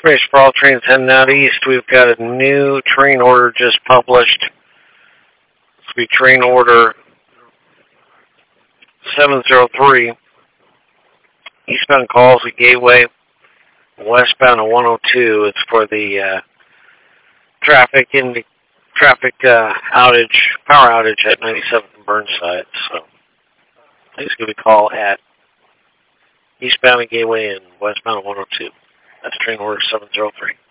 information for all trains heading out east. We've got a new train order just published. This will be train order 703. Eastbound calls at Gateway, westbound at 102. It's for the traffic outage, power outage at 97th and Burnside. So please give me a call at eastbound at Gateway and westbound at 102. That's train order 703.